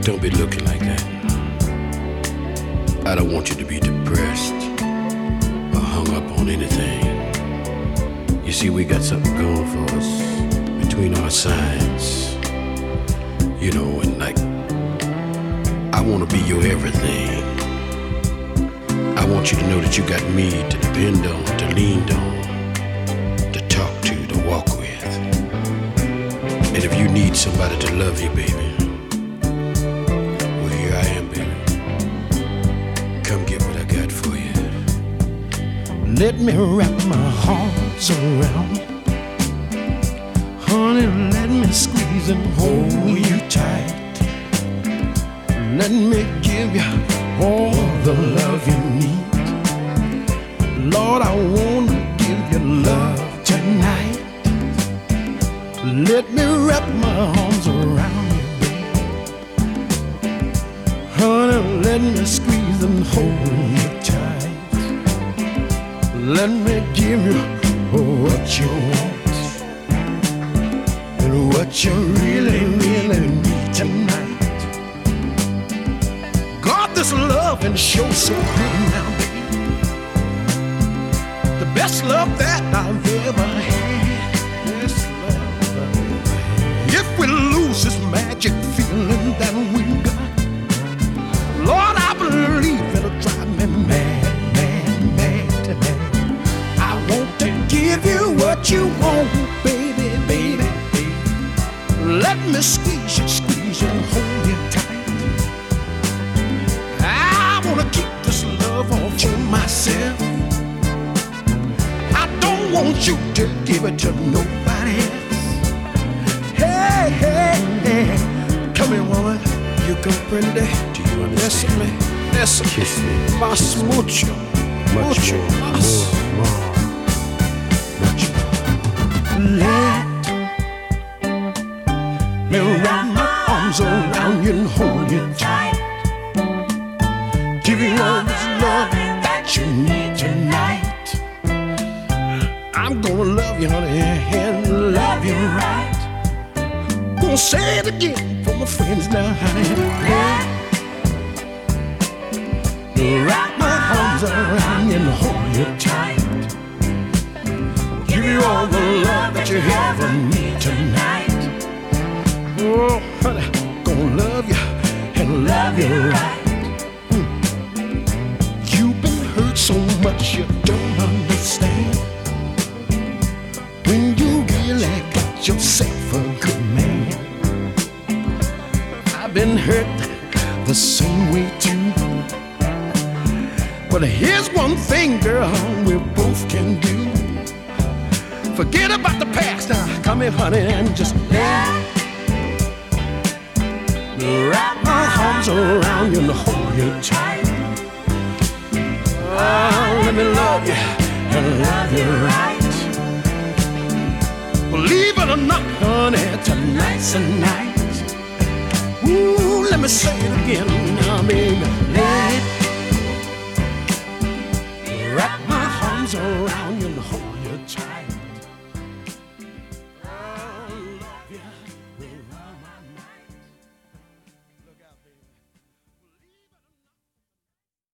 Don't be looking like that. I don't want you to be depressed or hung up on anything. You see, we got something going for us between our signs. You know, and like, I want to be your everything. I want you to know that you got me to depend on, to lean on, to talk to walk with. And if you need somebody to love you, baby, well, here I am, baby. Come get what I got for you. Let me wrap my arms around you. Honey, let me squeeze and hold you tight. Let me give you all the love you need. Lord, I want to give you love tonight. Let me wrap my arms around you, baby. Honey, let me squeeze and hold you tight. Let me give you what you want and what you really, really need tonight. God, this love and show so good now, baby. The best love that I've ever had. Best love I've ever had. If we lose this magic feeling that we got, Lord, I believe it'll drive me mad, mad, mad tonight. I want to give you what you want, baby, baby, baby. Let me squeeze you and hold you tight. I wanna keep this love all to myself. I don't want you to give it to nobody else. Hey, hey, hey, come here, woman. You comprende? Do you understand? Eso, Kiss me. más mucho, Much mucho more, más. more, much more. Let me wrap my arms around you and hold you tight. Give you all this love that you need tonight. I'm gonna love you, honey, and love you right. Gonna say it again for my friends now, honey. Wrap my arms around you and hold you tight. Give you all the love that you ever need tonight. Oh, honey, gonna love you and love you right. You've been hurt so much you don't understand. When you really got yourself a good man. I've been hurt the same way too. But here's one thing, girl, we both can do. Forget about the past now. Come here, honey, and just wrap my arms around you and hold you tight. Oh, let me love you and love you right. Believe it or not, honey, tonight's the night. Ooh, let me say it again now, baby. Let wrap my arms around